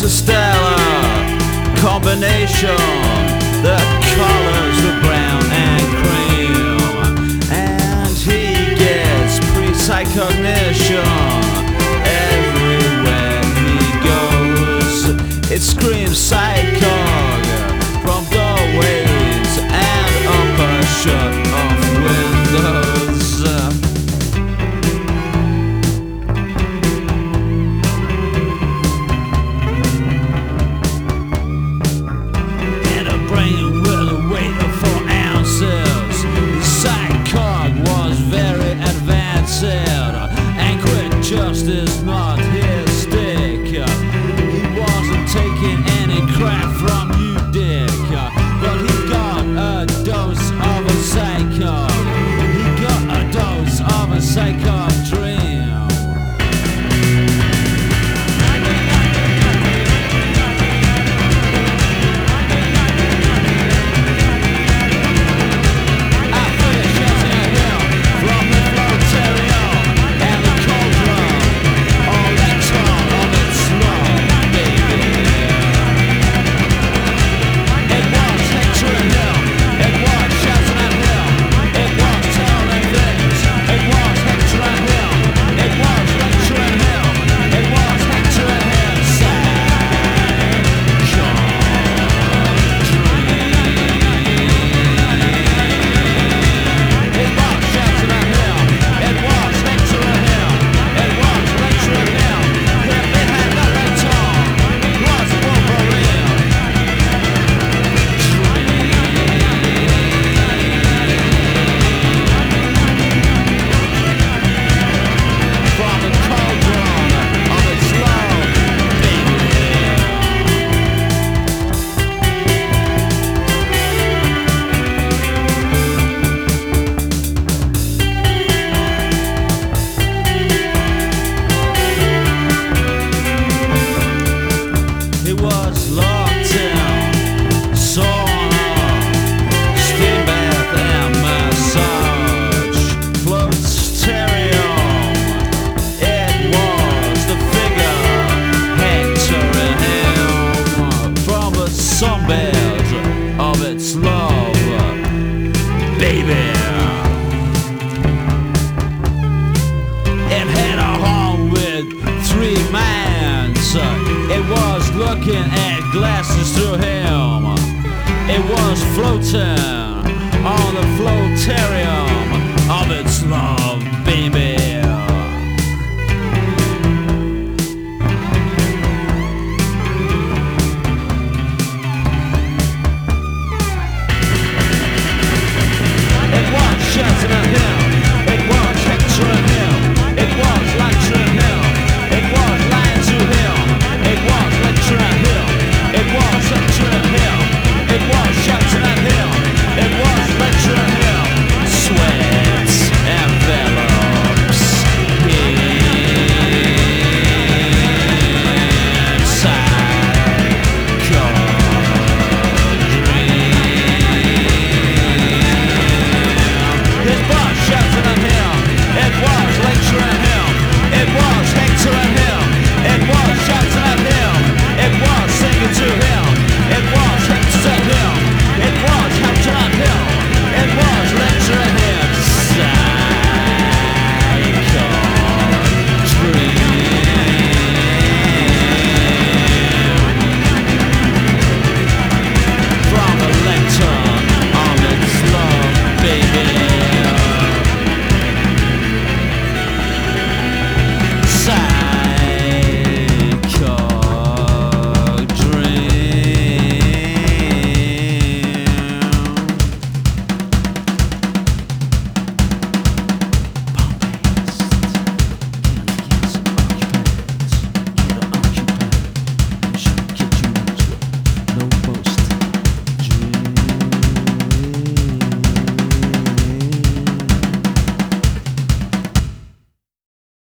a stellar combination that colors the brown and cream, and he gets pre-psychognition everywhere he goes. It screams psychog from doorways and upper shut-off windows. Justice not his stick. He wasn't taking any crap from you, dick, but he got a dose of a psycho. He got a dose of a psycho.